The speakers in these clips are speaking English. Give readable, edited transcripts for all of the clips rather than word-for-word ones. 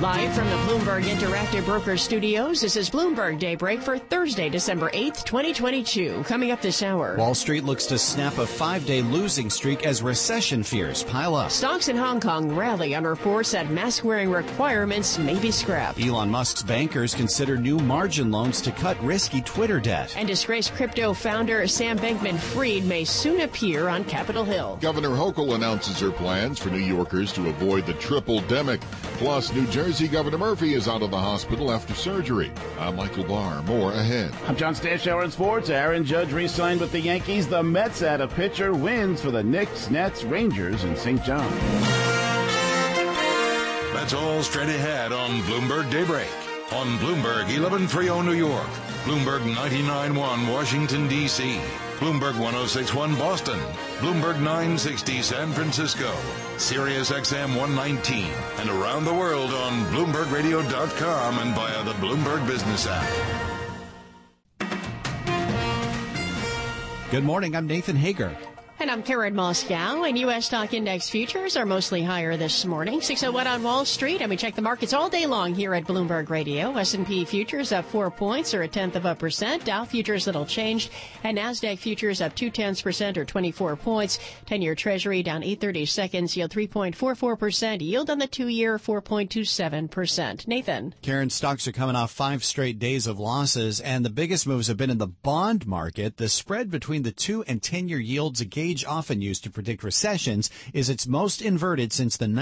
Live from the Bloomberg Interactive Broker Studios, this is Bloomberg Daybreak for Thursday, December 8th, 2022. Coming up this hour. Wall Street looks to snap a 5-day losing streak as recession fears pile up. Stocks in Hong Kong rally on reports that mask-wearing requirements may be scrapped. Elon Musk's bankers consider new margin loans to cut risky Twitter debt. And disgraced crypto founder Sam Bankman-Fried may soon appear on Capitol Hill. Governor Hochul announces her plans for New Yorkers to avoid the triple-demic. Plus, New Jersey Governor Murphy is out of the hospital after surgery. I'm Michael Barr. More ahead. I'm John Stashower in sports. Aaron Judge re-signed with the Yankees. The Mets add a pitcher. Wins for the Knicks, Nets, Rangers, and St. John. That's all straight ahead on Bloomberg Daybreak. On Bloomberg 1130 New York, Bloomberg 99.1 Washington, D.C., Bloomberg 106.1 Boston, Bloomberg 960 San Francisco, Sirius XM 119, and around the world on BloombergRadio.com and via the Bloomberg Business app. Good morning, I'm Nathan Hager. And I'm Karen Moscow, and U.S. stock index futures are mostly higher this morning. 601 on Wall Street, and we check the markets all day long here at Bloomberg Radio. S&P futures up 4 points, or 0.1%. Dow futures little changed, and NASDAQ futures up 0.2% or 24 points. 10-year Treasury down 8/30 seconds, yield 3.44%. Yield on the 2-year 4.27%. Nathan. Karen, stocks are coming off 5 straight days of losses, and the biggest moves have been in the bond market. The spread between the 2- and 10-year yields, a gauge often used to predict recessions, is its most inverted since the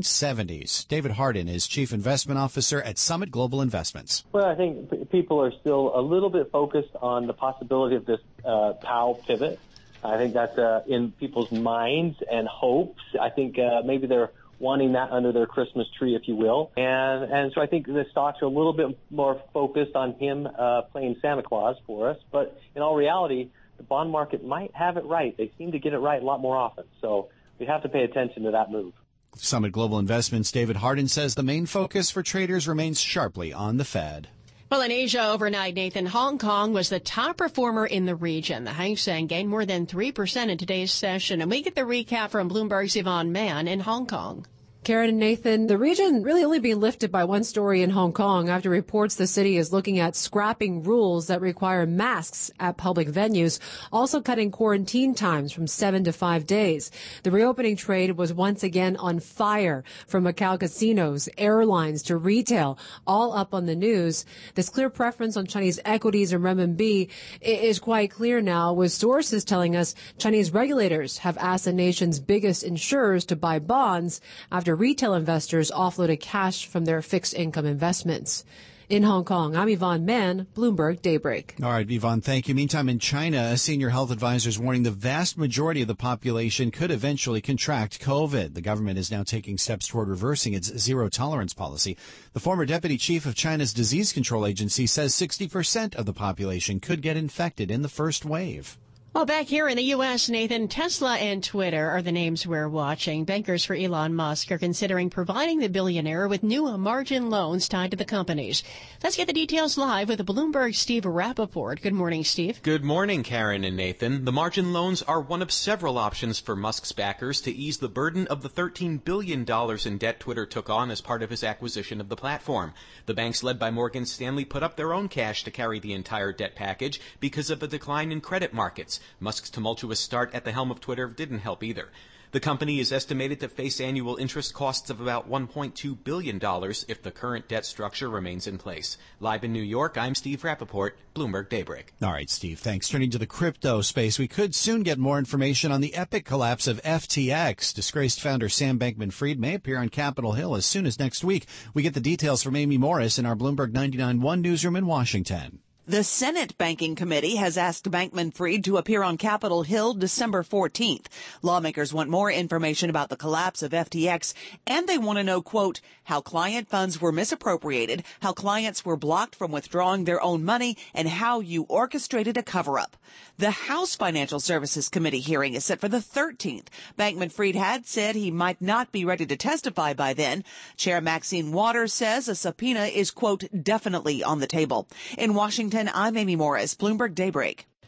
1970s. David Hardin is Chief Investment Officer at Summit Global Investments. Well, I think people are still a little bit focused on the possibility of this Powell pivot. I think that's in people's minds and hopes. I think maybe they're wanting that under their Christmas tree, if you will. And so I think the stocks are a little bit more focused on him playing Santa Claus for us. But in all reality, the bond market might have it right. They seem to get it right a lot more often. So we have to pay attention to that move. Summit Global Investments' David Hardin says the main focus for traders remains sharply on the Fed. Well, in Asia overnight, Nathan, Hong Kong was the top performer in the region. The Hang Seng gained more than 3% in today's session. And we get the recap from Bloomberg's Yvonne Mann in Hong Kong. Karen and Nathan, the region really only being lifted by one story in Hong Kong after reports the city is looking at scrapping rules that require masks at public venues, also cutting quarantine times from 7 to 5 days. The reopening trade was once again on fire, from Macau casinos, airlines to retail, all up on the news. This clear preference on Chinese equities and renminbi is quite clear now, with sources telling us Chinese regulators have asked the nation's biggest insurers to buy bonds after retail investors offloaded cash from their fixed income investments. In Hong Kong, I'm Yvonne Mann, Bloomberg Daybreak. All right, Yvonne, thank you. Meantime, in China, a senior health advisor is warning the vast majority of the population could eventually contract COVID. The government is now taking steps toward reversing its zero-tolerance policy. The former deputy chief of China's disease control agency says 60% of the population could get infected in the first wave. Well, back here in the U.S., Nathan, Tesla and Twitter are the names we're watching. Bankers for Elon Musk are considering providing the billionaire with new margin loans tied to the companies. Let's get the details live with Bloomberg's Steve Rappaport. Good morning, Steve. Good morning, Karen and Nathan. The margin loans are one of several options for Musk's backers to ease the burden of the $13 billion in debt Twitter took on as part of his acquisition of the platform. The banks led by Morgan Stanley put up their own cash to carry the entire debt package because of the decline in credit markets. Musk's tumultuous start at the helm of Twitter didn't help either. The company is estimated to face annual interest costs of about $1.2 billion if the current debt structure remains in place. Live in New York, I'm Steve Rappaport, Bloomberg Daybreak. All right, Steve, thanks. Turning to the crypto space, we could soon get more information on the epic collapse of FTX. Disgraced founder Sam Bankman-Fried may appear on Capitol Hill as soon as next week. We get the details from Amy Morris in our Bloomberg 99.1 newsroom in Washington. The Senate Banking Committee has asked Bankman-Fried to appear on Capitol Hill December 14th. Lawmakers want more information about the collapse of FTX, and they want to know, quote, how client funds were misappropriated, how clients were blocked from withdrawing their own money, and how you orchestrated a cover-up. The House Financial Services Committee hearing is set for the 13th. Bankman-Fried had said he might not be ready to testify by then. Chair Maxine Waters says a subpoena is, quote, definitely on the table. In Washington, I'm Amy Morris, Bloomberg Daybreak.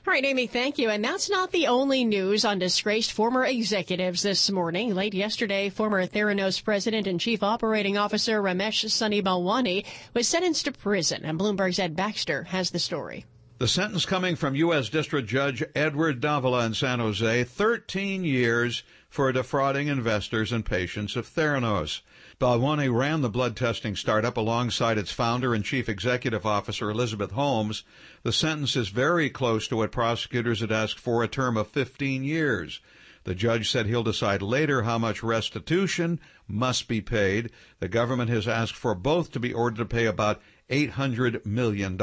All right, Amy, thank you. And that's not the only news on disgraced former executives this morning. Late yesterday, former Theranos president and chief operating officer Ramesh Sunny Balwani was sentenced to prison, and Bloomberg's Ed Baxter has the story. The sentence coming from U.S. District Judge Edward Davila in San Jose, 13 years for defrauding investors and patients of Theranos. Balwani ran the blood testing startup alongside its founder and chief executive officer Elizabeth Holmes. The sentence is very close to what prosecutors had asked for, a term of 15 years. The judge said he'll decide later how much restitution must be paid. The government has asked for both to be ordered to pay about $800 million.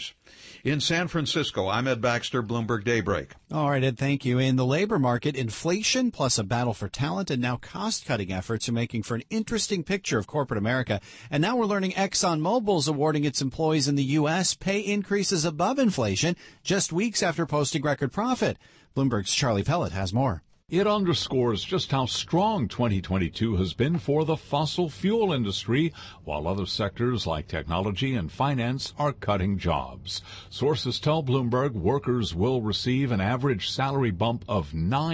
In San Francisco, I'm Ed Baxter, Bloomberg Daybreak. All right, Ed, thank you. In the labor market, inflation plus a battle for talent and now cost-cutting efforts are making for an interesting picture of corporate America. And now we're learning ExxonMobil's awarding its employees in the U.S. pay increases above inflation just weeks after posting record profit. Bloomberg's Charlie Pellet has more. It underscores just how strong 2022 has been for the fossil fuel industry, while other sectors like technology and finance are cutting jobs. Sources tell Bloomberg workers will receive an average salary bump of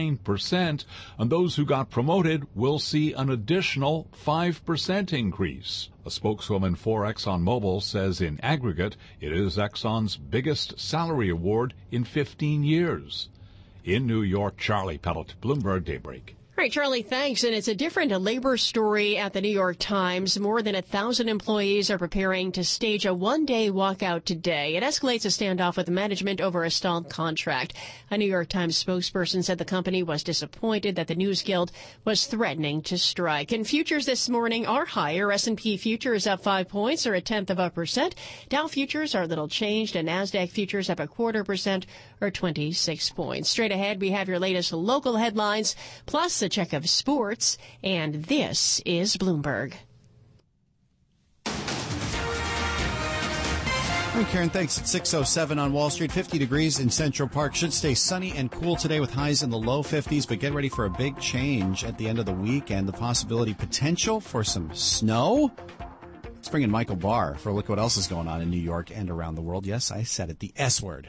9%, and those who got promoted will see an additional 5% increase. A spokeswoman for ExxonMobil says in aggregate it is Exxon's biggest salary award in 15 years. In New York, Charlie Pellet, Bloomberg Daybreak. All right, Charlie, thanks. And it's a different labor story at the New York Times. More than 1,000 employees are preparing to stage a one-day walkout today. It escalates a standoff with management over a stalled contract. A New York Times spokesperson said the company was disappointed that the News Guild was threatening to strike. And futures this morning are higher. S&P futures up 5 points, or 0.1%. Dow futures are little changed, and NASDAQ futures up 0.25%, or 26 points. Straight ahead, we have your latest local headlines, plus a check of sports, and this is Bloomberg. All right, Karen, thanks. It's 6:07 on Wall Street, 50 degrees in Central Park. Should stay sunny and cool today with highs in the low 50s, but get ready for a big change at the end of the week and the potential for some snow. Let's bring in Michael Barr for a look at what else is going on in New York and around the world. Yes, I said it, the S word.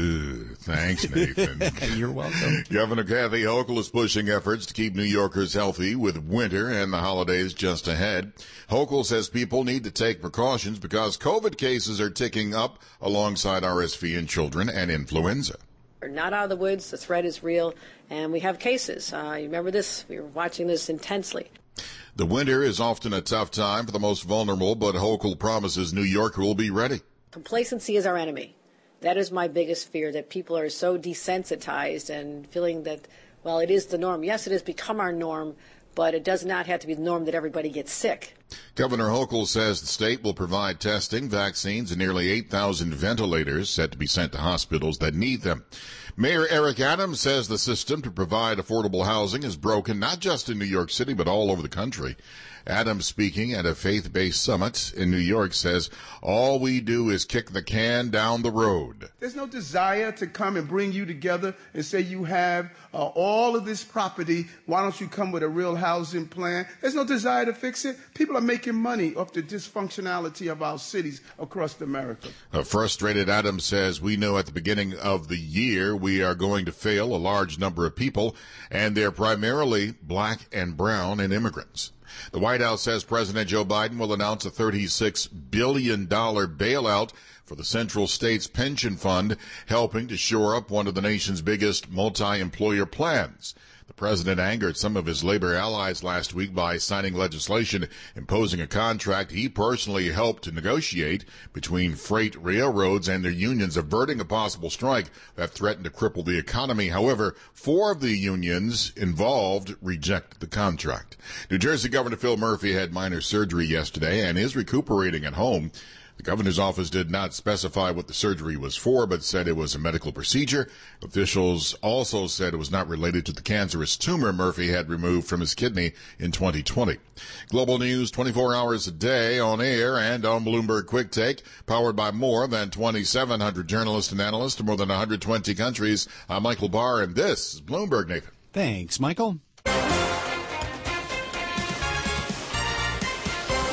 Thanks, Nathan. You're welcome. Governor Kathy Hochul is pushing efforts to keep New Yorkers healthy with winter and the holidays just ahead. Hochul says people need to take precautions because COVID cases are ticking up alongside RSV in children and influenza. We're not out of the woods. The threat is real, and we have cases. You remember this? We were watching this intensely. The winter is often a tough time for the most vulnerable, but Hochul promises New York will be ready. Complacency is our enemy. That is my biggest fear, that people are so desensitized and feeling that, well, it is the norm. Yes, it has become our norm, but it does not have to be the norm that everybody gets sick. Governor Hochul says the state will provide testing, vaccines, and nearly 8,000 ventilators set to be sent to hospitals that need them. Mayor Eric Adams says the system to provide affordable housing is broken not just in New York City but all over the country. Adams, speaking at a faith-based summit in New York, says all we do is kick the can down the road. There's no desire to come and bring you together and say you have all of this property. Why don't you come with a real housing plan? There's no desire to fix it. People are making money off the dysfunctionality of our cities across America. A frustrated Adams says we know at the beginning of the year we are going to fail a large number of people, and they're primarily black and brown and immigrants. The White House says President Joe Biden will announce a $36 billion bailout for the Central States Pension Fund, helping to shore up one of the nation's biggest multi-employer plans. The president angered some of his labor allies last week by signing legislation imposing a contract he personally helped to negotiate between freight railroads and their unions, averting a possible strike that threatened to cripple the economy. However, 4 of the unions involved rejected the contract. New Jersey Governor Phil Murphy had minor surgery yesterday and is recuperating at home. The governor's office did not specify what the surgery was for, but said it was a medical procedure. Officials also said it was not related to the cancerous tumor Murphy had removed from his kidney in 2020. Global news 24 hours a day on air and on Bloomberg Quick Take, powered by more than 2,700 journalists and analysts to more than 120 countries. I'm Michael Barr, and this is Bloomberg, Nathan. Thanks, Michael.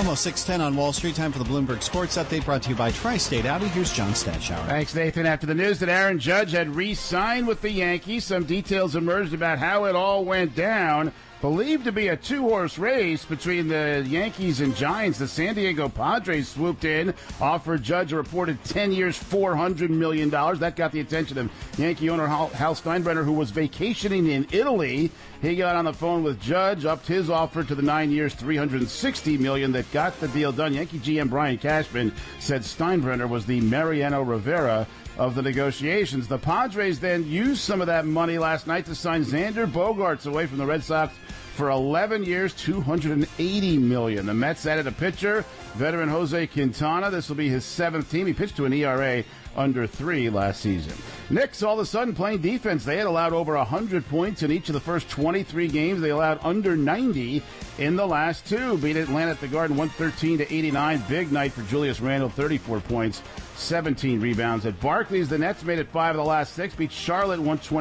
Almost 6:10 on Wall Street. Time for the Bloomberg Sports Update, brought to you by Tri-State Audi. Here's John Stashower. Thanks, Nathan. After the news that Aaron Judge had re-signed with the Yankees, some details emerged about how it all went down. Believed to be a two-horse race between the Yankees and Giants, the San Diego Padres swooped in, offered Judge a reported 10 years, $400 million. That got the attention of Yankee owner Hal Steinbrenner, who was vacationing in Italy. He got on the phone with Judge, upped his offer to the 9 years, $360 million. That got the deal done. Yankee GM Brian Cashman said Steinbrenner was the Mariano Rivera of the negotiations. The Padres then used some of that money last night to sign Xander Bogaerts away from the Red Sox for 11 years, $280 million. The Mets added a pitcher, veteran Jose Quintana. This will be his seventh team. He pitched to an ERA under 3 last season. Knicks all of a sudden playing defense. They had allowed over 100 points in each of the first 23 games. They allowed under 90 in the last 2. Beat Atlanta at the Garden 113-89. Big night for Julius Randle, 34 points, 17 rebounds. At Barclays, the Nets made it 5 of the last 6. Beat Charlotte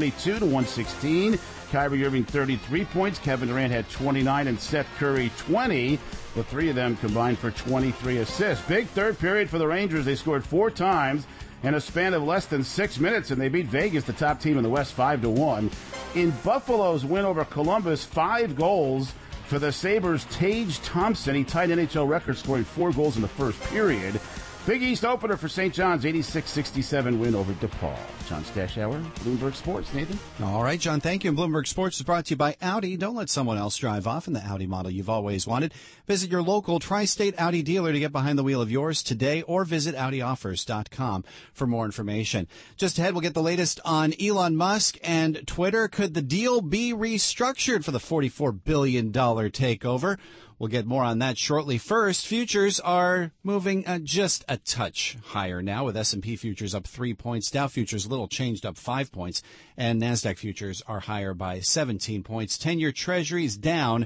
122-116. Kyrie Irving 33 points. Kevin Durant had 29 and Seth Curry 20. The 3 of them combined for 23 assists. Big third period for the Rangers. They scored 4 times in a span of less than 6 minutes, and they beat Vegas, the top team in the West, 5-1. In Buffalo's win over Columbus, 5 goals for the Sabres. Tage Thompson, he tied NHL record, scoring 4 goals in the first period. Big East opener for St. John's, 86-67 win over DePaul. John Stashower, Bloomberg Sports. Nathan? All right, John, thank you. And Bloomberg Sports is brought to you by Audi. Don't let someone else drive off in the Audi model you've always wanted. Visit your local Tri-State Audi dealer to get behind the wheel of yours today, or visit AudiOffers.com for more information. Just ahead, we'll get the latest on Elon Musk and Twitter. Could the deal be restructured for the $44 billion takeover? We'll get more on that shortly. First, futures are moving just a touch higher now, with S&P futures up 3 points, Dow futures a little changed, up 5 points, and NASDAQ futures are higher by 17 points. 10-year Treasuries down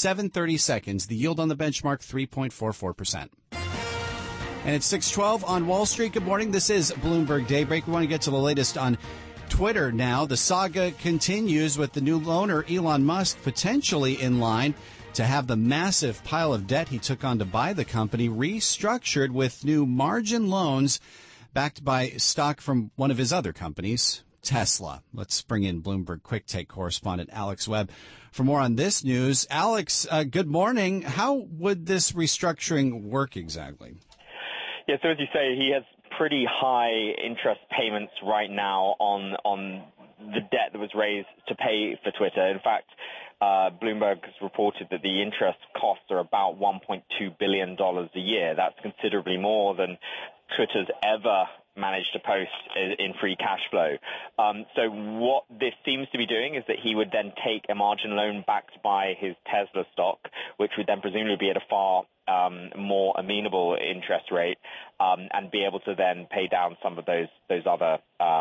7/32. The yield on the benchmark 3.44%. And it's 6:12 on Wall Street. Good morning. This is Bloomberg Daybreak. We want to get to the latest on Twitter now. The saga continues with the new owner, Elon Musk, potentially in line to have the massive pile of debt he took on to buy the company restructured with new margin loans backed by stock from one of his other companies, Tesla. Let's bring in Bloomberg Quick Take correspondent Alex Webb for more on this news. Alex, good morning. How would this restructuring work exactly? Yeah, so as you say, he has pretty high interest payments right now on the debt that was raised to pay for Twitter. In fact, Bloomberg has reported that the interest costs are about $1.2 billion a year. That's considerably more than Twitter's ever managed to post in free cash flow. So what this seems to be doing is that he would then take a margin loan backed by his Tesla stock, which would then presumably be at a far more amenable interest rate, and be able to then pay down some of those other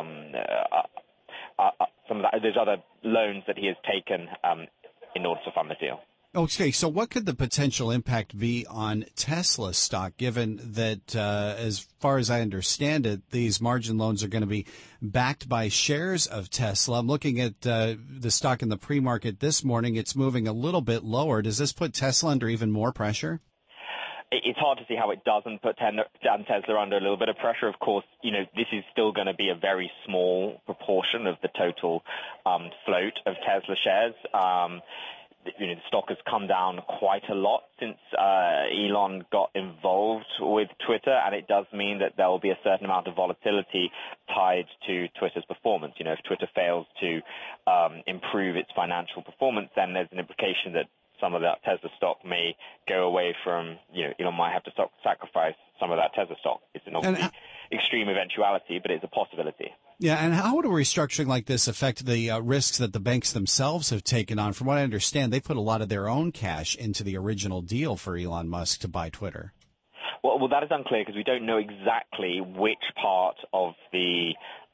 those other loans that he has taken in order to fund the deal. Okay, so what could the potential impact be on Tesla stock, given that, as far as I understand it, these margin loans are going to be backed by shares of Tesla? I'm looking at the stock in the pre-market this morning. It's moving a little bit lower. Does this put Tesla under even more pressure? It's hard to see how it doesn't put Tesla under a little bit of pressure. Of course, this is still going to be a very small proportion of the total float of Tesla shares. The stock has come down quite a lot since Elon got involved with Twitter, and it does mean that there will be a certain amount of volatility tied to Twitter's performance. If Twitter fails to improve its financial performance, then there's an implication that some of that Tesla stock may go away from, Elon might have to sacrifice some of that Tesla stock. It's an obviously extreme eventuality, but it's a possibility. Yeah, and how would a restructuring like this affect the risks that the banks themselves have taken on? From what I understand, they put a lot of their own cash into the original deal for Elon Musk to buy Twitter. Well, that is unclear because we don't know exactly which part of the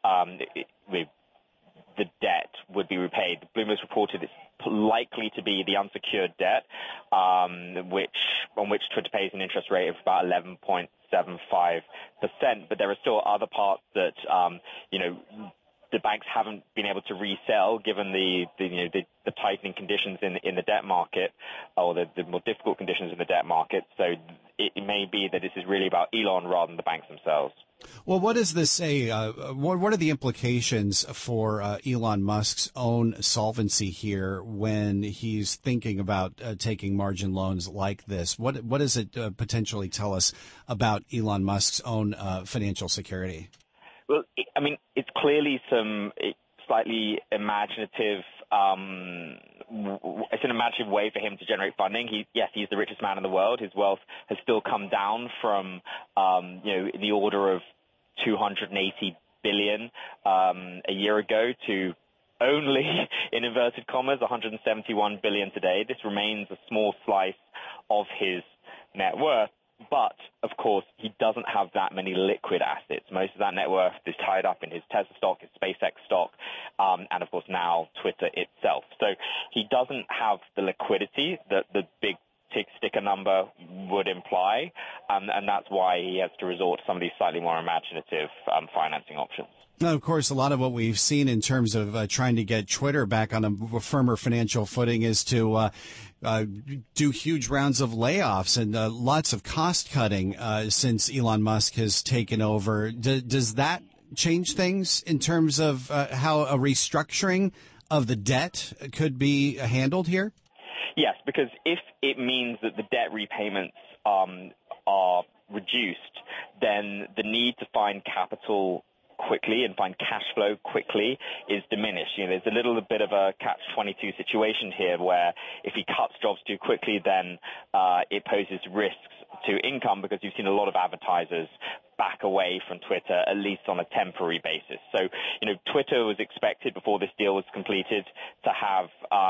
debt would be repaid. Bloomberg's reported it's likely to be the unsecured debt, on which Twitter pays an interest rate of about 11.75%. But there are still other parts that, the banks haven't been able to resell given the tightening conditions in the debt market, or the more difficult conditions in the debt market. So it may be that this is really about Elon rather than the banks themselves. Well, what does this say? What are the implications for Elon Musk's own solvency here when he's thinking about taking margin loans like this? What does it potentially tell us about Elon Musk's own financial security? Well, I mean, it's clearly some slightly imaginative. It's an imaginative way for him to generate funding. He's the richest man in the world. His wealth has still come down from, in the order of $280 billion a year ago to only, in inverted commas, $171 billion today. This remains a small slice of his net worth. But, of course, he doesn't have that many liquid assets. Most of that net worth is tied up in his Tesla stock, his SpaceX stock, and, of course, now Twitter itself. So he doesn't have the liquidity that the big tick sticker number would imply, and that's why he has to resort to some of these slightly more imaginative financing options. Now, of course, a lot of what we've seen in terms of trying to get Twitter back on a firmer financial footing is to do huge rounds of layoffs and lots of cost cutting since Elon Musk has taken over. Does that change things in terms of how a restructuring of the debt could be handled here? Yes, because if it means that the debt repayments are reduced, then the need to find capital quickly and find cash flow quickly is diminished. There's a little bit of a catch-22 situation here where if he cuts jobs too quickly, then it poses risks to income because you've seen a lot of advertisers back away from Twitter, at least on a temporary basis. So, Twitter was expected before this deal was completed to have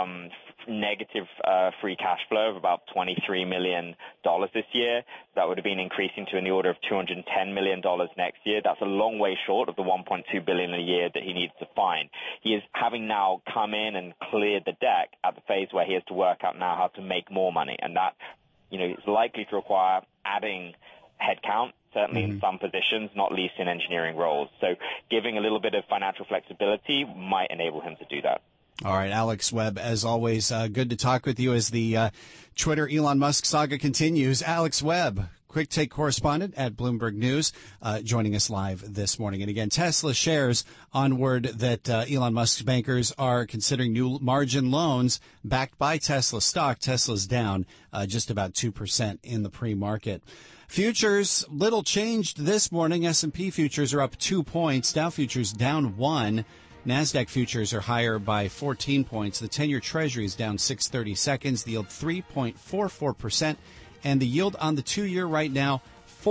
negative free cash flow of about $23 million this year. That would have been increasing to in the order of $210 million next year. That's a long way short of the $1.2 billion a year that he needs to find. He is having now come in and cleared the deck at the phase where he has to work out now how to make more money, and that is likely to require adding headcount, certainly in some positions, not least in engineering roles. So giving a little bit of financial flexibility might enable him to do that. All right, Alex Webb, as always, good to talk with you as the Twitter Elon Musk saga continues. Alex Webb, Quick Take correspondent at Bloomberg News, joining us live this morning. And again, Tesla shares on word that Elon Musk's bankers are considering new margin loans backed by Tesla stock. Tesla's down just about 2% in the pre-market. Futures, little changed this morning. S&P futures are up 2 points. Dow futures down 1. NASDAQ futures are higher by 14 points. The 10-year Treasury is down 6/32. The yield 3.44%. And the yield on the 2-year right now,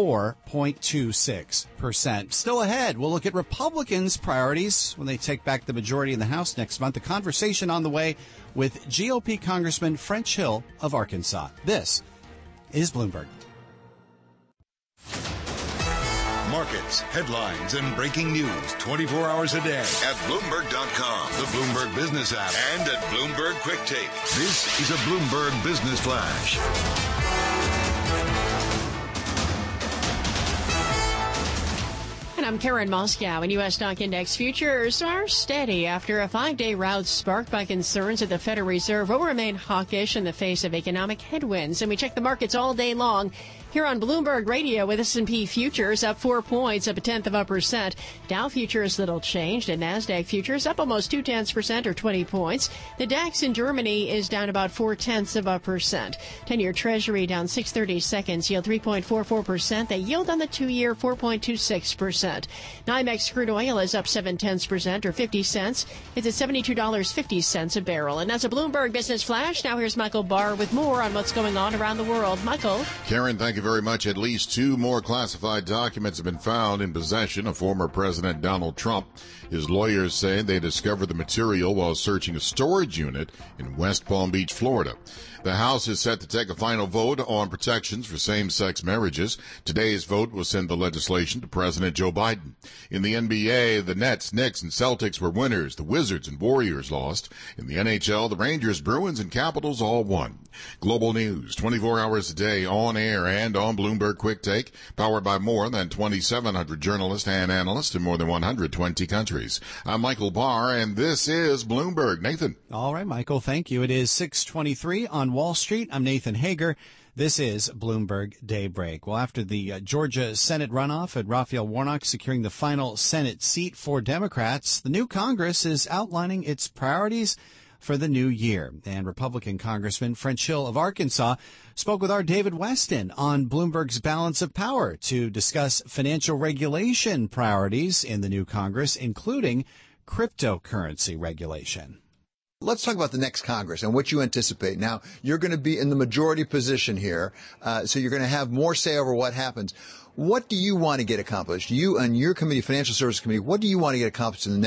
4.26%. Still ahead, we'll look at Republicans' priorities when they take back the majority in the House next month. A conversation on the way with GOP Congressman French Hill of Arkansas. This is Bloomberg. Markets, headlines, and breaking news 24 hours a day at Bloomberg.com, the Bloomberg Business app, and at Bloomberg Quick Take. This is a Bloomberg Business Flash. And I'm Karen Moscow, and U.S. stock index futures are steady after a 5-day rout sparked by concerns that the Federal Reserve will remain hawkish in the face of economic headwinds. And we check the markets all day long here on Bloomberg Radio with S&P futures up 4 points, up 0.1%. Dow futures little changed, and NASDAQ futures up almost 0.2% or 20 points. The DAX in Germany is down about 0.4%. 10-year Treasury down 6/32, yield 3.44%. The yield on the 2-year 4.26%. NYMEX crude oil is up 0.7% or 50 cents. It's at $72.50 a barrel. And that's a Bloomberg Business Flash. Now here's Michael Barr with more on what's going on around the world. Michael. Karen, thank you very much. At least 2 more classified documents have been found in possession of former President Donald Trump. His lawyers say they discovered the material while searching a storage unit in West Palm Beach, Florida. The House is set to take a final vote on protections for same-sex marriages. Today's vote will send the legislation to President Joe Biden. In the NBA, the Nets, Knicks, and Celtics were winners. The Wizards and Warriors lost. In the NHL, the Rangers, Bruins, and Capitals all won. Global news, 24 hours a day, on air and and on Bloomberg Quick Take, powered by more than 2,700 journalists and analysts in more than 120 countries. I'm Michael Barr, and this is Bloomberg. Nathan. All right, Michael, thank you. It is 6:23 on Wall Street. I'm Nathan Hager. This is Bloomberg Daybreak. Well, after the Georgia Senate runoff and Raphael Warnock securing the final Senate seat for Democrats, the new Congress is outlining its priorities for the new year. And Republican Congressman French Hill of Arkansas spoke with our David Weston on Bloomberg's Balance of Power to discuss financial regulation priorities in the new Congress, including cryptocurrency regulation. Let's talk about the next Congress and what you anticipate. Now, you're going to be in the majority position here, so you're going to have more say over what happens. What do you want to get accomplished? You and your committee, Financial Services Committee, what do you want to get accomplished in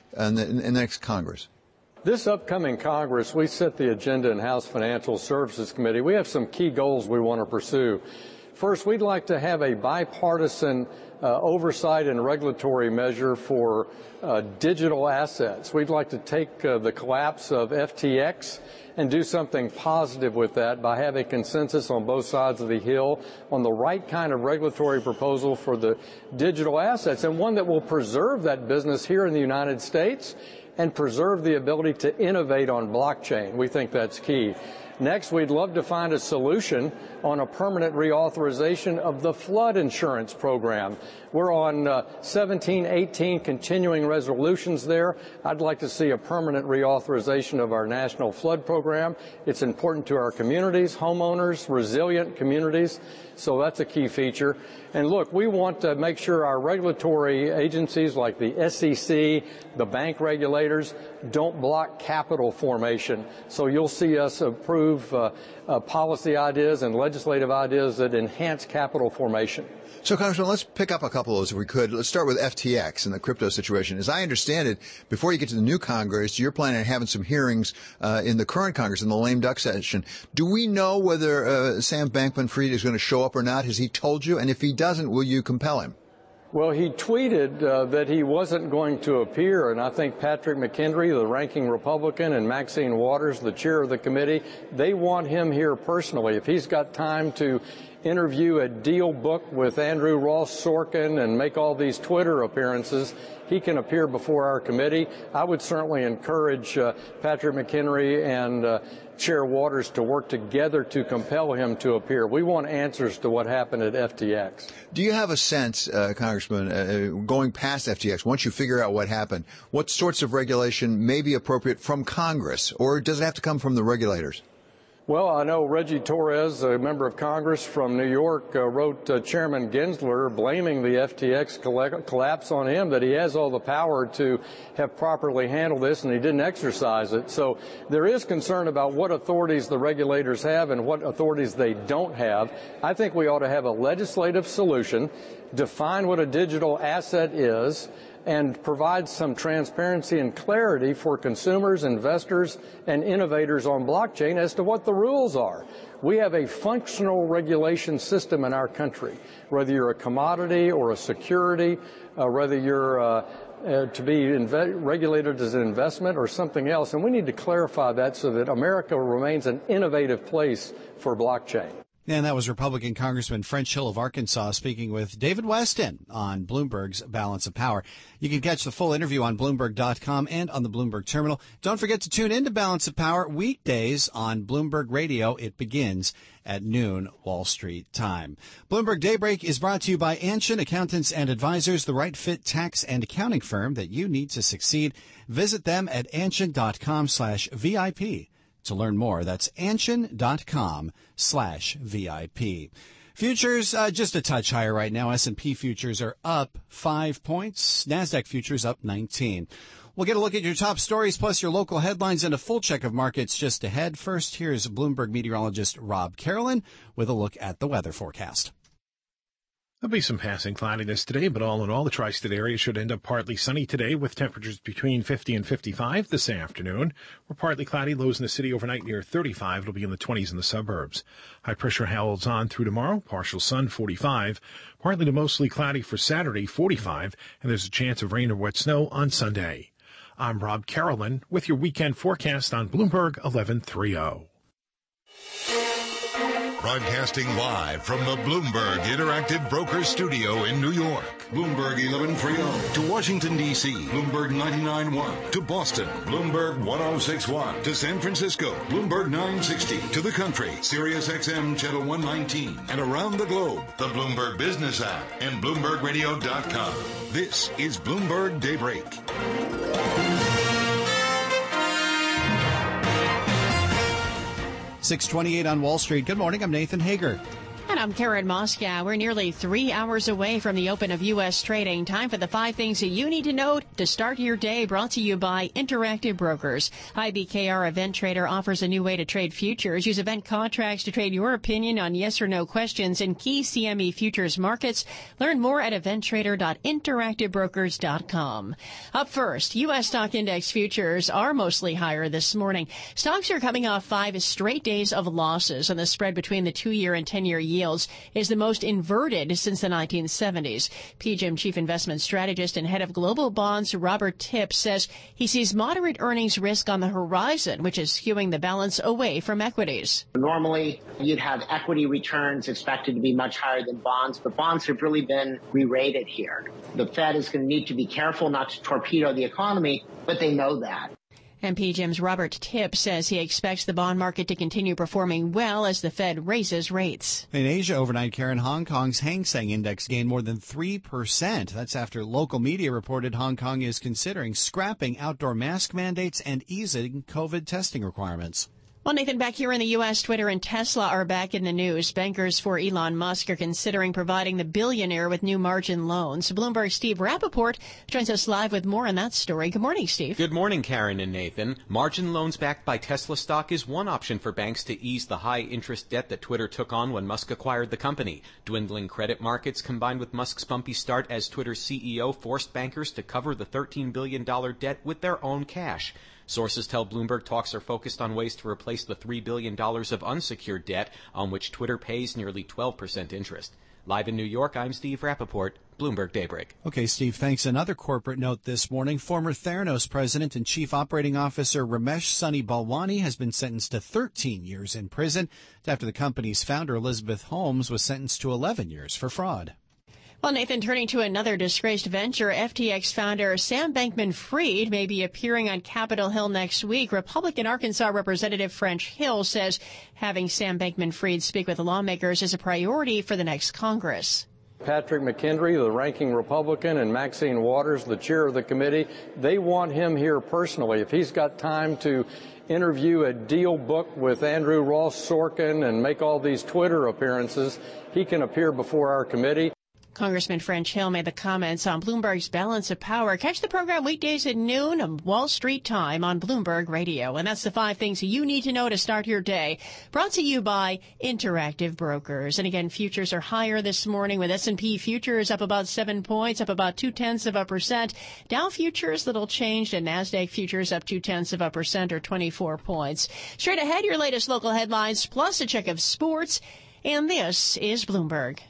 the next Congress? This upcoming Congress, we set the agenda in House Financial Services Committee. We have some key goals we want to pursue. First, we'd like to have a bipartisan oversight and regulatory measure for digital assets. We'd like to take the collapse of FTX and do something positive with that by having consensus on both sides of the Hill on the right kind of regulatory proposal for the digital assets, and one that will preserve that business here in the United States and preserve the ability to innovate on blockchain. We think that's key. Next, we'd love to find a solution on a permanent reauthorization of the flood insurance program. We're on 17, 18 continuing resolutions there. I'd like to see a permanent reauthorization of our national flood program. It's important to our communities, homeowners, resilient communities. So that's a key feature. And look, we want to make sure our regulatory agencies like the SEC, the bank regulators, don't block capital formation. So you'll see us approve policy ideas and legislative ideas that enhance capital formation. So, Congressman, let's pick up a couple of those if we could. Let's start with FTX and the crypto situation. As I understand it, before you get to the new Congress, you're planning on having some hearings in the current Congress in the lame duck session. Do we know whether Sam Bankman-Fried is going to show up or not? Has he told you? And if he doesn't, will you compel him? Well, he tweeted that he wasn't going to appear, and I think Patrick McHenry, the ranking Republican, and Maxine Waters, the chair of the committee, they want him here personally. If he's got time to interview a deal book with Andrew Ross Sorkin and make all these Twitter appearances, he can appear before our committee. I would certainly encourage Patrick McHenry and Chair Waters to work together to compel him to appear. We want answers to what happened at FTX. Do you have a sense, Congressman, going past FTX, once you figure out what happened, what sorts of regulation may be appropriate from Congress, or does it have to come from the regulators? Well, I know Reggie Torres, a member of Congress from New York, wrote Chairman Gensler blaming the FTX collapse on him, that he has all the power to have properly handled this, and he didn't exercise it. So there is concern about what authorities the regulators have and what authorities they don't have. I think we ought to have a legislative solution, define what a digital asset is, and provide some transparency and clarity for consumers, investors, and innovators on blockchain as to what the rules are. We have a functional regulation system in our country, whether you're a commodity or a security, whether you're to be regulated as an investment or something else, and we need to clarify that so that America remains an innovative place for blockchain. And that was Republican Congressman French Hill of Arkansas speaking with David Weston on Bloomberg's Balance of Power. You can catch the full interview on Bloomberg.com and on the Bloomberg Terminal. Don't forget to tune in to Balance of Power weekdays on Bloomberg Radio. It begins at noon Wall Street time. Bloomberg Daybreak is brought to you by Anshin Accountants and Advisors, the right fit tax and accounting firm that you need to succeed. Visit them at anshin.com/VIP. To learn more, that's anshin.com/VIP. Futures just a touch higher right now. S&P futures are up 5 points. NASDAQ futures up 19. We'll get a look at your top stories plus your local headlines and a full check of markets just ahead. First, here's Bloomberg meteorologist Rob Carolyn with a look at the weather forecast. There'll be some passing cloudiness today, but all in all, the tri-state area should end up partly sunny today with temperatures between 50 and 55 this afternoon. We're partly cloudy, lows in the city overnight near 35. It'll be in the 20s in the suburbs. High pressure holds on through tomorrow. Partial sun, 45. Partly to mostly cloudy for Saturday, 45. And there's a chance of rain or wet snow on Sunday. I'm Rob Carolyn with your weekend forecast on Bloomberg 1130. Broadcasting live from the Bloomberg Interactive Brokers Studio in New York. Bloomberg 1130 to Washington, D.C. Bloomberg 99.1 to Boston. Bloomberg 106.1 to San Francisco. Bloomberg 960 to the country. Sirius XM Channel 119. And around the globe, the Bloomberg Business app and BloombergRadio.com. This is Bloomberg Daybreak. 6:28 on Wall Street. Good morning. I'm Nathan Hager. And I'm Karen Moscow. We're nearly 3 hours away from the open of U.S. trading. Time for the 5 things that you need to know to start your day, brought to you by Interactive Brokers. IBKR Event Trader offers a new way to trade futures. Use event contracts to trade your opinion on yes or no questions in key CME futures markets. Learn more at eventtrader.interactivebrokers.com. Up first, U.S. stock index futures are mostly higher this morning. Stocks are coming off 5 straight days of losses, and the spread between the 2-year and 10-year yields is the most inverted since the 1970s. PGIM chief investment strategist and head of global bonds, Robert Tipp, says he sees moderate earnings risk on the horizon, which is skewing the balance away from equities. Normally, you'd have equity returns expected to be much higher than bonds, but bonds have really been re-rated here. The Fed is going to need to be careful not to torpedo the economy, but they know that. And PGIM's Robert Tipp says he expects the bond market to continue performing well as the Fed raises rates. In Asia overnight, Karen, Hong Kong's Hang Seng Index gained more than 3%. That's after local media reported Hong Kong is considering scrapping outdoor mask mandates and easing COVID testing requirements. Well, Nathan, back here in the U.S., Twitter and Tesla are back in the news. Bankers for Elon Musk are considering providing the billionaire with new margin loans. Bloomberg's Steve Rappaport joins us live with more on that story. Good morning, Steve. Good morning, Karen and Nathan. Margin loans backed by Tesla stock is one option for banks to ease the high-interest debt that Twitter took on when Musk acquired the company. Dwindling credit markets combined with Musk's bumpy start as Twitter's CEO forced bankers to cover the $13 billion debt with their own cash. Sources tell Bloomberg talks are focused on ways to replace the $3 billion of unsecured debt on which Twitter pays nearly 12% interest. Live in New York, I'm Steve Rappaport, Bloomberg Daybreak. Okay, Steve, thanks. Another corporate note this morning. Former Theranos president and chief operating officer Ramesh Sunny Balwani has been sentenced to 13 years in prison after the company's founder, Elizabeth Holmes, was sentenced to 11 years for fraud. Well, Nathan, turning to another disgraced venture, FTX founder Sam Bankman-Fried may be appearing on Capitol Hill next week. Republican Arkansas Representative French Hill says having Sam Bankman-Fried speak with lawmakers is a priority for the next Congress. Patrick McHenry, the ranking Republican, and Maxine Waters, the chair of the committee, they want him here personally. If he's got time to interview a deal book with Andrew Ross Sorkin and make all these Twitter appearances, he can appear before our committee. Congressman French Hill made the comments on Bloomberg's Balance of Power. Catch the program weekdays at noon on Wall Street time on Bloomberg Radio. And that's the 5 things you need to know to start your day. Brought to you by Interactive Brokers. And again, futures are higher this morning with S&P futures up about 7 points, up about 0.2%. Dow futures little changed, and NASDAQ futures up 0.2% or 24 points. Straight ahead, your latest local headlines, plus a check of sports. And this is Bloomberg.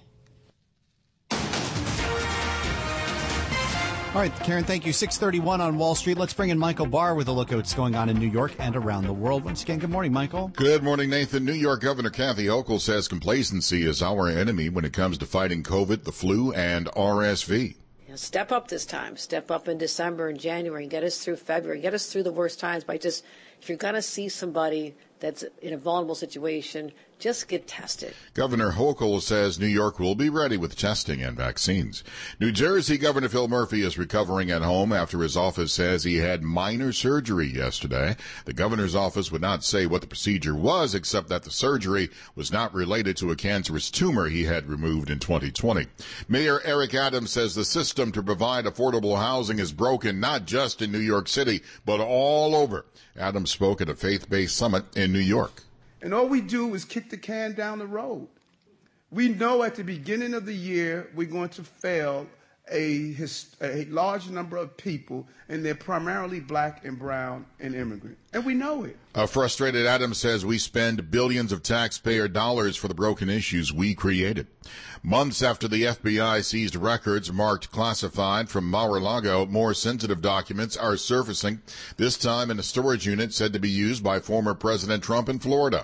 All right, Karen, thank you. 6:31 on Wall Street. Let's bring in Michael Barr with a look at what's going on in New York and around the world. Once again, good morning, Michael. Good morning, Nathan. New York Governor Kathy Hochul says complacency is our enemy when it comes to fighting COVID, the flu, and RSV. Step up this time. Step up in December and January and get us through February. Get us through the worst times by just, if you're going to see somebody that's in a vulnerable situation, just get tested. Governor Hochul says New York will be ready with testing and vaccines. New Jersey Governor Phil Murphy is recovering at home after his office says he had minor surgery yesterday. The governor's office would not say what the procedure was, except that the surgery was not related to a cancerous tumor he had removed in 2020. Mayor Eric Adams says the system to provide affordable housing is broken not just in New York City, but all over. Adams spoke at a faith-based summit in New York. And all we do is kick the can down the road. We know at the beginning of the year we're going to fail a large number of people, and they're primarily black and brown and immigrant. And we know it. A frustrated Adams says we spend billions of taxpayer dollars for the broken issues we created. Months after the FBI seized records marked classified from Mar-a-Lago, more sensitive documents are surfacing, this time in a storage unit said to be used by former President Trump in Florida.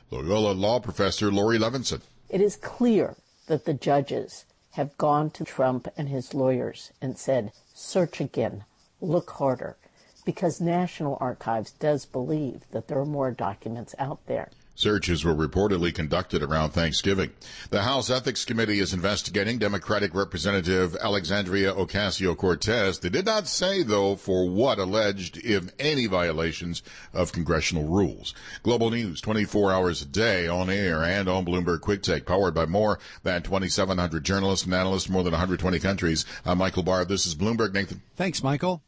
Loyola law professor Lori Levinson. It is clear that the judges have gone to Trump and his lawyers and said, search again, look harder, because National Archives does believe that there are more documents out there. Searches were reportedly conducted around Thanksgiving. The House Ethics Committee is investigating Democratic Representative Alexandria Ocasio-Cortez. They did not say, though, for what alleged, if any, violations of congressional rules. Global News, 24 hours a day, on air and on Bloomberg Quick Take, powered by more than 2,700 journalists and analysts from more than 120 countries. I'm Michael Barr. This is Bloomberg. Nathan. Thanks, Michael.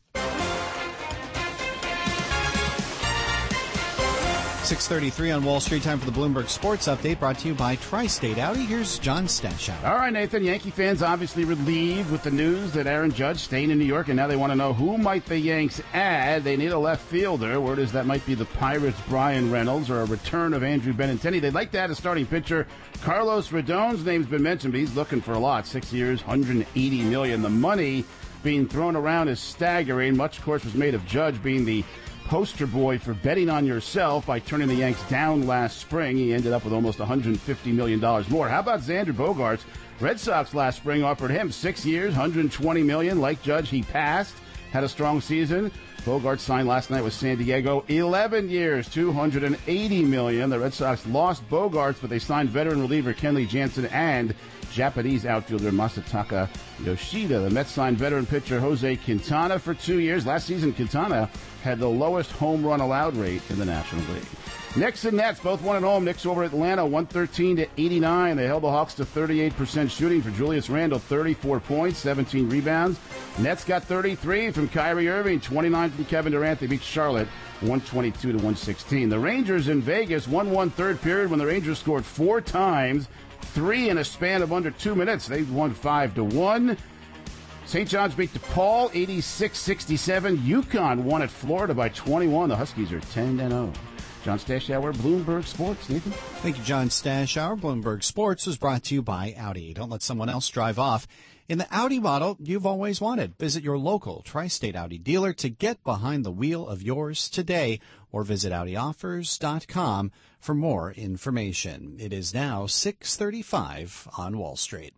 6:33 on Wall Street. Time for the Bloomberg Sports Update, brought to you by Tri-State Audi. Here's John Stashower. All right, Nathan. Yankee fans obviously relieved with the news that Aaron Judge staying in New York, and now they want to know who might the Yanks add. They need a left fielder. Word is that might be the Pirates' Brian Reynolds or a return of Andrew Benintendi. They'd like to add a starting pitcher. Carlos Rodon's name's been mentioned, but he's looking for a lot. 6 years, $180 million. The money being thrown around is staggering. Much, of course, was made of Judge being the poster boy for betting on yourself by turning the Yanks down last spring. He ended up with almost $150 million more. How about Xander Bogaerts? Red Sox last spring offered him 6 years, $120 million. Like Judge, he passed, had a strong season. Bogaerts signed last night with San Diego, 11 years, $280 million. The Red Sox lost Bogaerts, but they signed veteran reliever Kenley Jansen and Japanese outfielder Masataka Yoshida. The Mets signed veteran pitcher Jose Quintana for 2 years. Last season, Quintana had the lowest home run allowed rate in the National League. Knicks and Nets both won at home. Knicks over Atlanta, 113-89. They held the Hawks to 38% shooting for Julius Randle, 34 points, 17 rebounds. Nets got 33 from Kyrie Irving, 29 from Kevin Durant. They beat Charlotte 122-116. The Rangers in Vegas won third period when the Rangers scored 4 times, 3 in a span of under 2 minutes. They won 5-1. St. John's beat DePaul 86-67. UConn won at Florida by 21. The Huskies are 10-0. John Stashower, Bloomberg Sports. Nathan? Thank you, John Stashower. Bloomberg Sports was brought to you by Audi. Don't let someone else drive off in the Audi model you've always wanted. Visit your local Tri-State Audi dealer to get behind the wheel of yours today, or visit AudiOffers.com for more information. It is now 6:35 on Wall Street.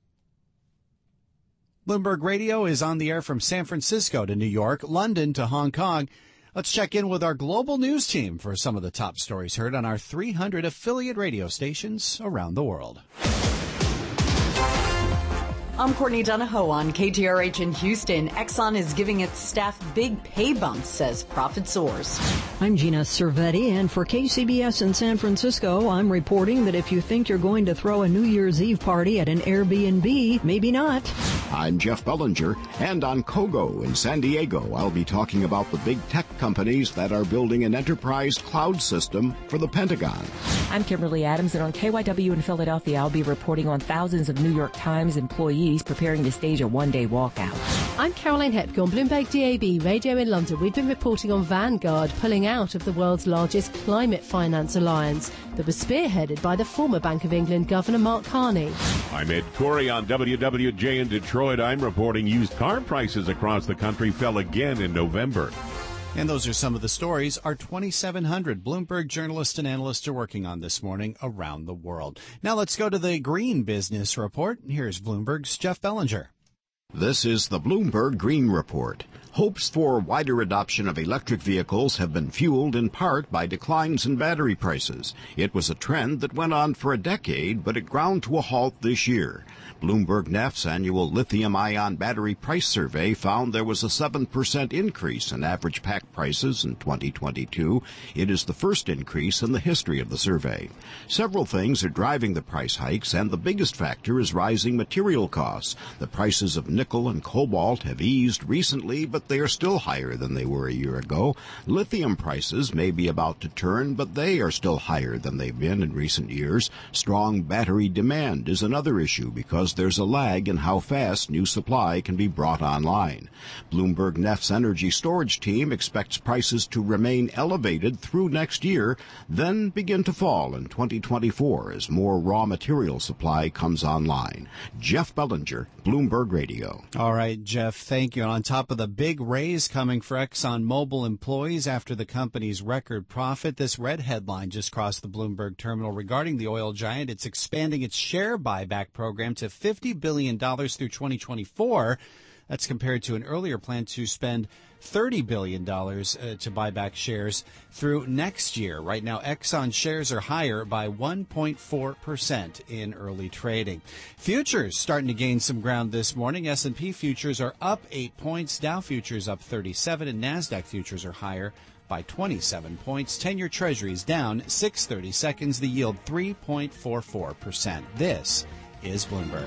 Bloomberg Radio is on the air from San Francisco to New York, London to Hong Kong. Let's check in with our global news team for some of the top stories heard on our 300 affiliate radio stations around the world. I'm Courtney Donahoe on KTRH in Houston. Exxon is giving its staff big pay bumps, says profit soars. I'm Gina Cervetti, and for KCBS in San Francisco, I'm reporting that if you think you're going to throw a New Year's Eve party at an Airbnb, maybe not. I'm Jeff Bellinger, and on Kogo in San Diego, I'll be talking about the big tech companies that are building an enterprise cloud system for the Pentagon. I'm Kimberly Adams, and on KYW in Philadelphia, I'll be reporting on thousands of New York Times employees preparing to stage a one-day walkout. I'm Caroline Hepke on Bloomberg DAB Radio in London. We've been reporting on Vanguard pulling out of the world's largest climate finance alliance that was spearheaded by the former Bank of England Governor Mark Carney. I'm Ed Corey on WWJ in Detroit. I'm reporting used car prices across the country fell again in November. And those are some of the stories our 2,700 Bloomberg journalists and analysts are working on this morning around the world. Now let's go to the Green Business Report. Here's Bloomberg's Jeff Bellinger. This is the Bloomberg Green Report. Hopes for wider adoption of electric vehicles have been fueled in part by declines in battery prices. It was a trend that went on for a decade, but it ground to a halt this year. Bloomberg NEF's annual lithium-ion battery price survey found there was a 7% increase in average pack prices in 2022. It is the first increase in the history of the survey. Several things are driving the price hikes, and the biggest factor is rising material costs. The prices of nickel and cobalt have eased recently, but they are still higher than they were a year ago. Lithium prices may be about to turn, but they are still higher than they've been in recent years. Strong battery demand is another issue because there's a lag in how fast new supply can be brought online. Bloomberg NEF's energy storage team expects prices to remain elevated through next year, then begin to fall in 2024 as more raw material supply comes online. Jeff Bellinger, Bloomberg Radio. All right, Jeff, thank you. And on top of the big big raise coming for ExxonMobil employees after the company's record profit. This red headline just crossed the Bloomberg terminal regarding the oil giant. It's expanding its share buyback program to $50 billion through 2024. That's compared to an earlier plan to spend $30 billion to buy back shares through next year. Right now, Exxon shares are higher by 1.4% in early trading. Futures starting to gain some ground this morning. S&P futures are up 8 points. Dow futures up 37, and NASDAQ futures are higher by 27 points. 10-year Treasuries down 6/32. The yield 3.44%. This is Bloomberg.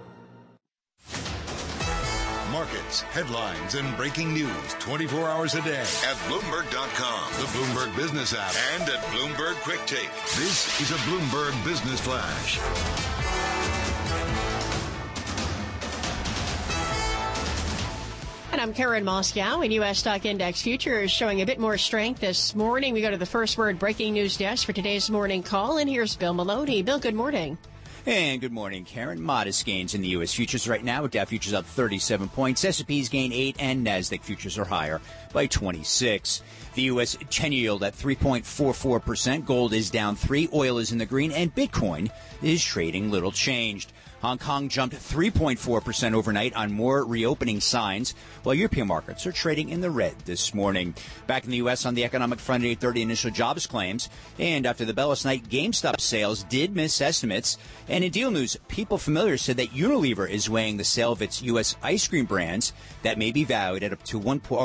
Markets, headlines, and breaking news 24 hours a day at Bloomberg.com, the Bloomberg Business app, and at Bloomberg Quick Take. This is a Bloomberg Business Flash. And I'm Karen Moscow, and U.S. stock index futures showing a bit more strength this morning. We go to the First Word breaking news desk for today's morning call, and here's Bill Maloney. Bill, good morning. And good morning, Karen. Modest gains in the U.S. futures right now, with Dow futures up 37 points. S&P's gain 8, and NASDAQ futures are higher by 26. The U.S. 10-year yield at 3.44%. Gold is down 3. Oil is in the green, and Bitcoin is trading little changed. Hong Kong jumped 3.4% overnight on more reopening signs, while European markets are trading in the red this morning. Back in the U.S. on the economic front at 8:30, initial jobs claims. And after the bell last night, GameStop sales did miss estimates. And in deal news, People Familiar said that Unilever is weighing the sale of its U.S. ice cream brands that may be valued at up to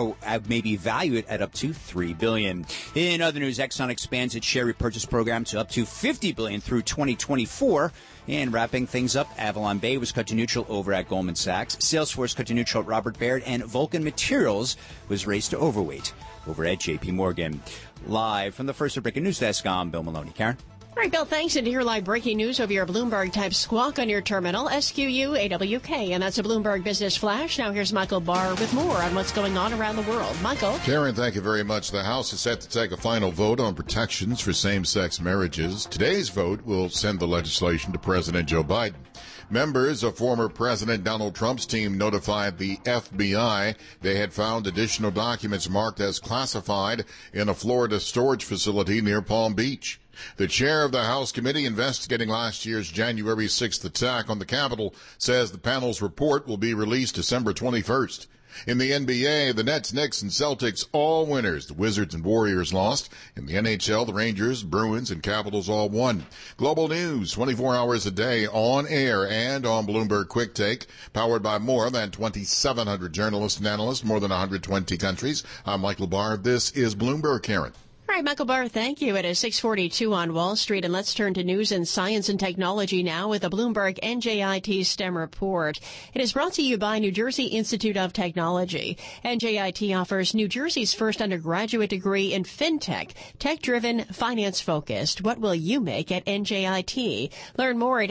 $3 billion. In other news, Exxon expands its share repurchase program to up to $50 billion through 2024. And wrapping things up, Avalon Bay was cut to neutral over at Goldman Sachs. Salesforce cut to neutral at Robert Baird, and Vulcan Materials was raised to overweight over at J.P. Morgan. Live from the First Word breaking news desk, I'm Bill Maloney. Karen? All right, Bill, thanks. And to hear live breaking news over your Bloomberg-type squawk on your terminal, SQUAWK. And that's a Bloomberg Business Flash. Now here's Michael Barr with more on what's going on around the world. Michael? Karen, thank you very much. The House is set to take a final vote on protections for same-sex marriages. Today's vote will send the legislation to President Joe Biden. Members of former President Donald Trump's team notified the FBI they had found additional documents marked as classified in a Florida storage facility near Palm Beach. The chair of the House committee investigating last year's January 6th attack on the Capitol says the panel's report will be released December 21st. In the NBA, the Nets, Knicks, and Celtics all winners. The Wizards and Warriors lost. In the NHL, the Rangers, Bruins, and Capitals all won. Global news, 24 hours a day, on air and on Bloomberg Quick Take, powered by more than 2,700 journalists and analysts, more than 120 countries. I'm Michael Barr. This is Bloomberg, Karen. All right, Michael Barr, thank you. It is 6:42 on Wall Street, and let's turn to news in science and technology now with a Bloomberg NJIT STEM report. It is brought to you by New Jersey Institute of Technology. NJIT offers New Jersey's first undergraduate degree in fintech, tech-driven, finance-focused. What will you make at NJIT? Learn more at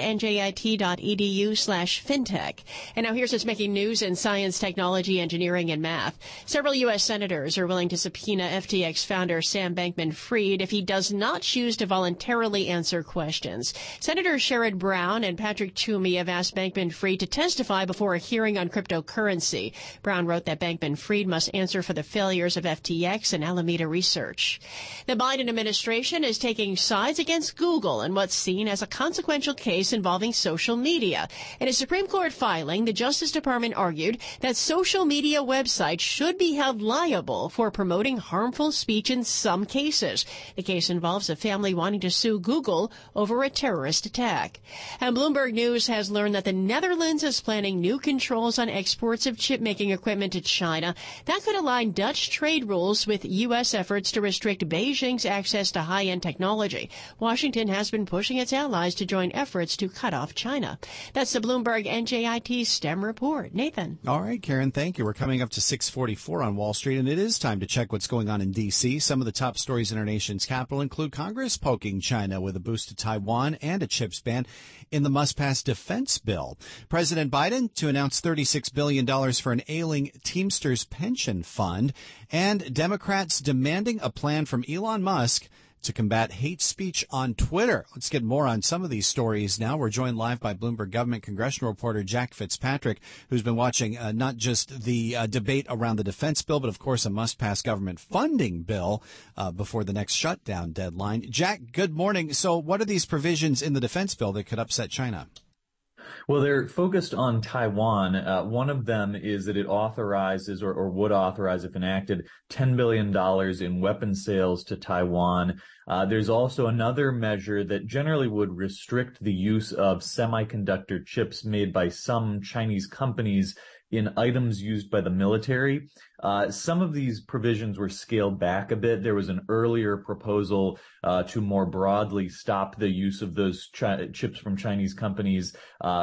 njit.edu/fintech. And now here's what's making news in science, technology, engineering, and math. Several U.S. senators are willing to subpoena FTX founder Sam Bankman-Fried if he does not choose to voluntarily answer questions. Senators Sherrod Brown and Patrick Toomey have asked Bankman-Fried to testify before a hearing on cryptocurrency. Brown wrote that Bankman-Fried must answer for the failures of FTX and Alameda Research. The Biden administration is taking sides against Google in what's seen as a consequential case involving social media. In a Supreme Court filing, the Justice Department argued that social media websites should be held liable for promoting harmful speech in some cases. The case involves a family wanting to sue Google over a terrorist attack. And Bloomberg News has learned that the Netherlands is planning new controls on exports of chip-making equipment to China. That could align Dutch trade rules with U.S. efforts to restrict Beijing's access to high-end technology. Washington has been pushing its allies to join efforts to cut off China. That's the Bloomberg NJIT STEM report. Nathan. All right, Karen, thank you. We're coming up to 6:44 on Wall Street, and it is time to check what's going on in D.C. Some of the top stories in our nation's capital include Congress poking China with a boost to Taiwan and a chips ban in the must-pass defense bill. President Biden to announce $36 billion for an ailing Teamsters pension fund, and Democrats demanding a plan from Elon Musk to combat hate speech on Twitter. Let's get more on some of these stories now. We're joined live by Bloomberg government congressional reporter Jack Fitzpatrick, who's been watching not just the debate around the defense bill, but of course a must-pass government funding bill before the next shutdown deadline. Jack, good morning. So what are these provisions in the defense bill that could upset China? Well, they're focused on Taiwan. One of them is that it authorizes or would authorize, if enacted, $10 billion in weapon sales to Taiwan. There's also another measure that generally would restrict the use of semiconductor chips made by some Chinese companies in items used by the military. Some of these provisions were scaled back a bit. There was an earlier proposal to more broadly stop the use of those chips from Chinese companies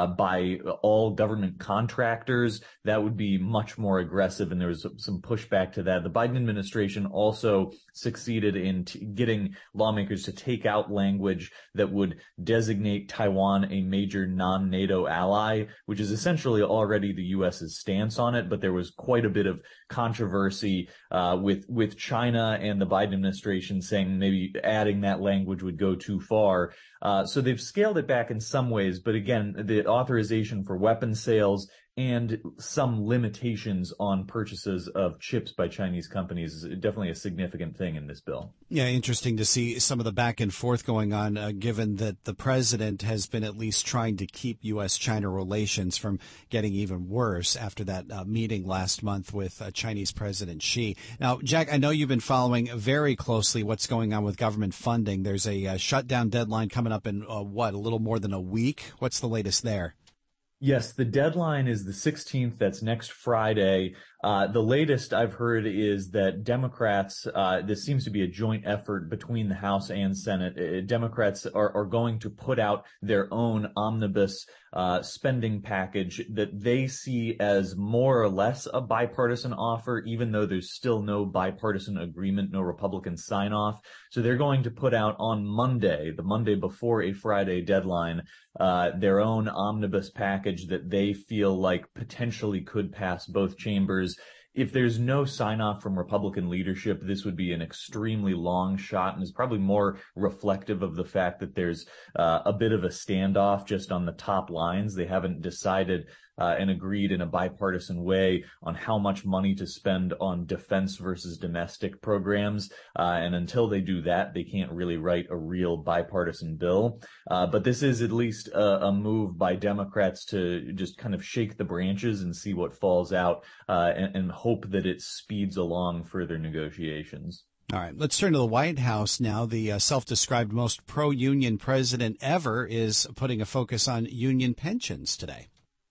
by all government contractors. That would be much more aggressive, and there was some pushback to that. The Biden administration also succeeded in getting lawmakers to take out language that would designate Taiwan a major non-NATO ally, which is essentially already the U.S.'s stance on it, but there was quite a bit of controversy with China and the Biden administration saying maybe adding that language would go too far. So they've scaled it back in some ways, but again, the authorization for weapon sales and some limitations on purchases of chips by Chinese companies is definitely a significant thing in this bill. Yeah, interesting to see some of the back and forth going on, given that the president has been at least trying to keep U.S.-China relations from getting even worse after that meeting last month with Chinese President Xi. Now, Jack, I know you've been following very closely what's going on with government funding. There's a shutdown deadline coming up in, a little more than a week? What's the latest there? Yes, the deadline is the 16th. That's next Friday. The latest I've heard is that Democrats, this seems to be a joint effort between the House and Senate. Democrats are going to put out their own omnibus spending package that they see as more or less a bipartisan offer, even though there's still no bipartisan agreement, no Republican sign-off. So they're going to put out on Monday, the Monday before a Friday deadline, their own omnibus package that they feel like potentially could pass both chambers. If there's no sign-off from Republican leadership, this would be an extremely long shot and is probably more reflective of the fact that there's a bit of a standoff just on the top lines. They haven't decided and agreed in a bipartisan way on how much money to spend on defense versus domestic programs. And until they do that, they can't really write a real bipartisan bill. But this is at least a move by Democrats to just kind of shake the branches and see what falls out and hope that it speeds along further negotiations. All right, let's turn to the White House now. The self-described most pro-union president ever is putting a focus on union pensions today.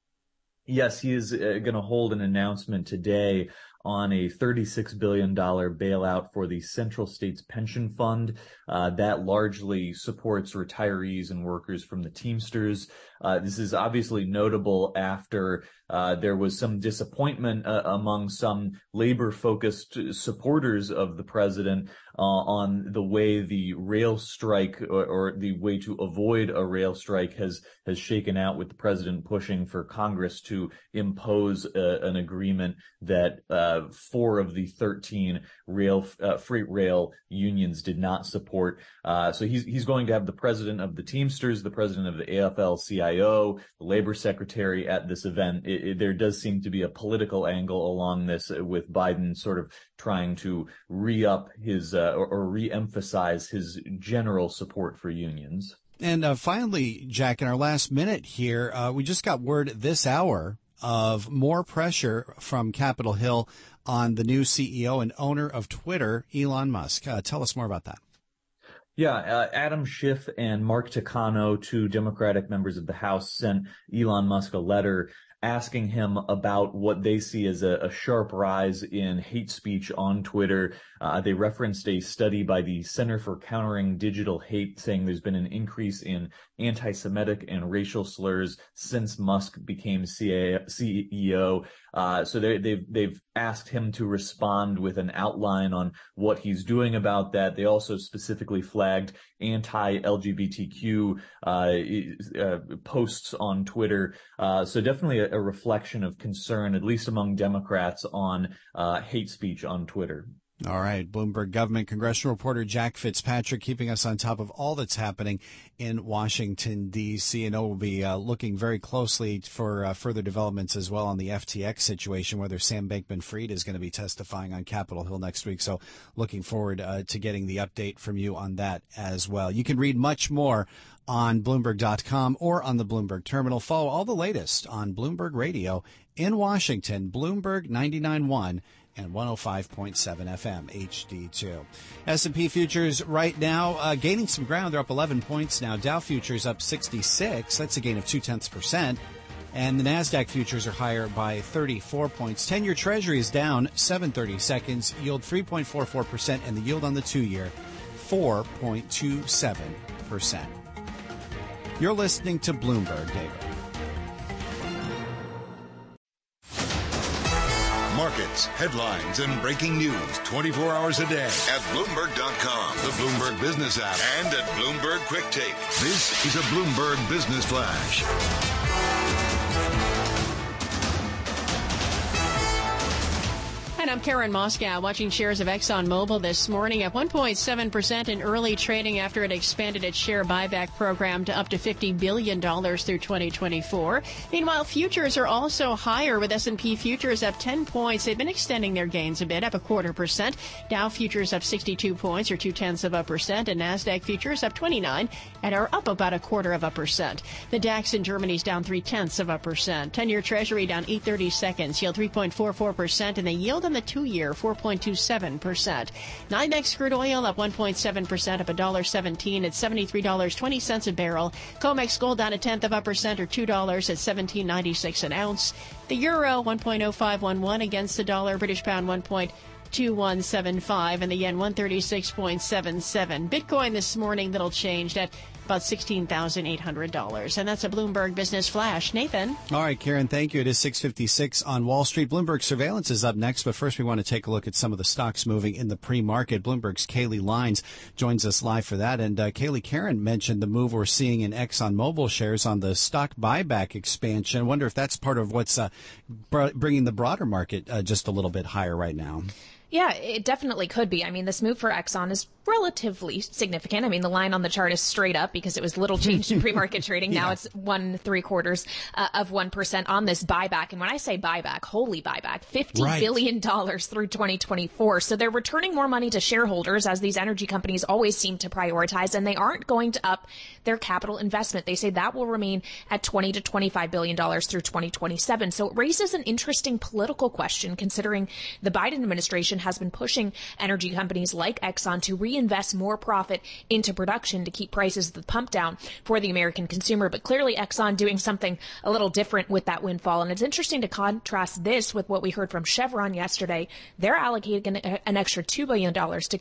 Yes, he is going to hold an announcement today on a $36 billion bailout for the Central States Pension Fund. That largely supports retirees and workers from the Teamsters. This is obviously notable after there was some disappointment among some labor-focused supporters of the president on the way the rail strike or the way to avoid a rail strike has shaken out, with the president pushing for Congress to impose an agreement that 4 of the 13 freight rail unions did not support. So he's going to have the president of the Teamsters, the president of the AFL-CIO, the labor secretary at this event. There does seem to be a political angle along this, with Biden sort of trying to re-up his or re-emphasize his general support for unions. And finally, Jack, in our last minute here, we just got word this hour of more pressure from Capitol Hill on the new CEO and owner of Twitter, Elon Musk. Tell us more about that. Yeah, Adam Schiff and Mark Takano, 2 Democratic members of the House, sent Elon Musk a letter asking him about what they see as a sharp rise in hate speech on Twitter. They referenced a study by the Center for Countering Digital Hate saying there's been an increase in anti-Semitic and racial slurs since Musk became CEO. So they've asked him to respond with an outline on what he's doing about that. They also specifically flagged anti-LGBTQ posts on Twitter. So definitely a reflection of concern, at least among Democrats, on hate speech on Twitter. All right. Bloomberg government congressional reporter Jack Fitzpatrick keeping us on top of all that's happening in Washington, D.C. And we'll be looking very closely for further developments as well on the FTX situation, whether Sam Bankman-Fried is going to be testifying on Capitol Hill next week. So looking forward to getting the update from you on that as well. You can read much more on Bloomberg.com or on the Bloomberg terminal. Follow all the latest on Bloomberg Radio in Washington, Bloomberg 99.1 and 105.7 FM HD2. S&P futures right now gaining some ground. They're up 11 points now. Dow futures up 66. That's a gain of 0.2%. And the NASDAQ futures are higher by 34 points. 10-year Treasury is down 7/32, yield 3.44%, and the yield on the 2-year 4.27%. You're listening to Bloomberg Daybreak. Markets, headlines, and breaking news 24 hours a day at Bloomberg.com, the Bloomberg Business app, and at Bloomberg Quick Take. This is a Bloomberg Business Flash. And I'm Karen Moscow, watching shares of ExxonMobil this morning at 1.7% in early trading after it expanded its share buyback program to up to $50 billion through 2024. Meanwhile, futures are also higher, with S&P futures up 10 points. They've been extending their gains a bit, up 0.25%. Dow futures up 62 points, or 0.2%, and NASDAQ futures up 29 and are up about 0.25%. The DAX in Germany is down 0.3%. 10-year Treasury down 8/32, yield 3.44%, and the yield on the 2-year 4.27%. NYMEX crude oil up 1.7%, up $1.17 at $73.20 a barrel. COMEX gold down 0.1%, or $2 at $17.96 an ounce. The euro 1.0511 against the dollar. British pound 1.2175, and the yen 136.77. Bitcoin this morning, little changed at about $16,800. And that's a Bloomberg Business Flash. Nathan. All right, Karen, thank you. It is 6:56 on Wall Street. Bloomberg Surveillance is up next, but first we want to take a look at some of the stocks moving in the pre-market. Bloomberg's Kaylee Lines joins us live for that. And Kaylee, Karen mentioned the move we're seeing in ExxonMobil shares on the stock buyback expansion. I wonder if that's part of what's bringing the broader market just a little bit higher right now. Yeah, it definitely could be. I mean, this move for Exxon is relatively significant. I mean, the line on the chart is straight up because it was little changed in pre-market trading. Now it's 1.75% on this buyback. And when I say buyback, holy buyback, $50 billion through 2024. So they're returning more money to shareholders, as these energy companies always seem to prioritize, and they aren't going to up their capital investment. They say that will remain at $20 to $25 billion through 2027. So it raises an interesting political question, considering the Biden administration has been pushing energy companies like Exxon to reinvest more profit into production to keep prices at the pump down for the American consumer. But clearly Exxon doing something a little different with that windfall. And it's interesting to contrast this with what we heard from Chevron yesterday. They're allocating an extra $2 billion to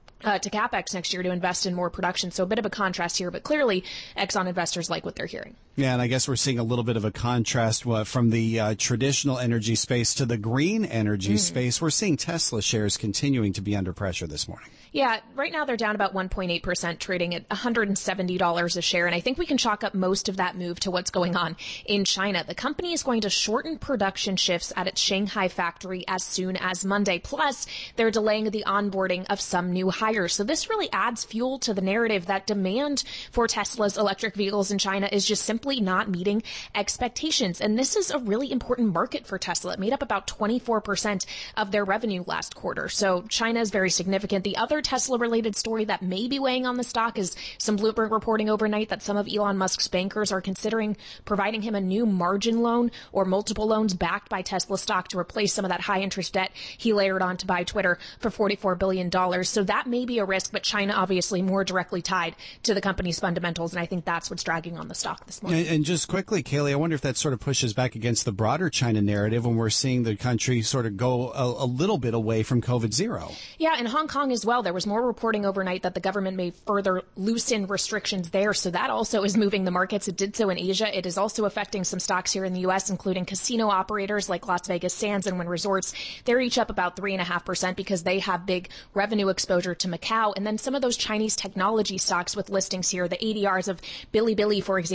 CapEx next year to invest in more production. So a bit of a contrast here, but clearly Exxon investors like what they're hearing. Yeah, and I guess we're seeing a little bit of a contrast from the traditional energy space to the green energy space. We're seeing Tesla shares continuing to be under pressure this morning. Yeah, right now they're down about 1.8%, trading at $170 a share. And I think we can chalk up most of that move to what's going on in China. The company is going to shorten production shifts at its Shanghai factory as soon as Monday. Plus, they're delaying the onboarding of some new hires. So this really adds fuel to the narrative that demand for Tesla's electric vehicles in China is just simply not meeting expectations. And this is a really important market for Tesla. It made up about 24% of their revenue last quarter. So China is very significant. The other Tesla-related story that may be weighing on the stock is some Bloomberg reporting overnight that some of Elon Musk's bankers are considering providing him a new margin loan or multiple loans backed by Tesla stock to replace some of that high-interest debt he layered on to buy Twitter for $44 billion. So that may be a risk, but China obviously more directly tied to the company's fundamentals, and I think that's what's dragging on the stock this morning. And just quickly, Kaylee, I wonder if that sort of pushes back against the broader China narrative when we're seeing the country sort of go a little bit away from COVID zero. Yeah, in Hong Kong as well, there was more reporting overnight that the government may further loosen restrictions there. So that also is moving the markets. It did so in Asia. It is also affecting some stocks here in the U.S., including casino operators like Las Vegas Sands and Wynn Resorts. They're each up about 3.5% because they have big revenue exposure to Macau. And then some of those Chinese technology stocks with listings here, the ADRs of Bilibili, for example, which is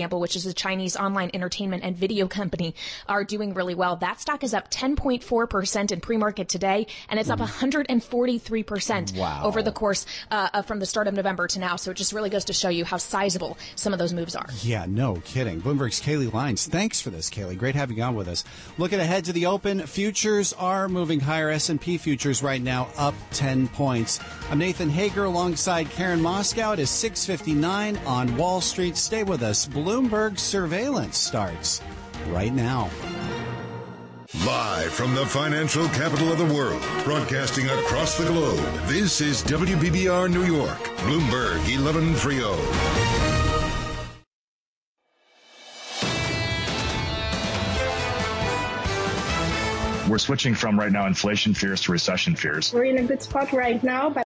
is a Chinese online entertainment and video company, are doing really well. That stock is up 10.4% in pre-market today, and it's up 143% over the course from the start of November to now. So it just really goes to show you how sizable some of those moves are. Yeah, no kidding. Bloomberg's Kaylee Lyons. Thanks for this, Kaylee. Great having you on with us. Looking ahead to the open, futures are moving higher. S&P futures right now up 10 points. I'm Nathan Hager alongside Karen Moscow. It is 6:59 on Wall Street. Stay with us. Bloomberg surveillance starts right now. Live from the financial capital of the world, broadcasting across the globe, this is WBBR New York, Bloomberg 1130. We're switching from right now inflation fears to recession fears. We're in a good spot right now, but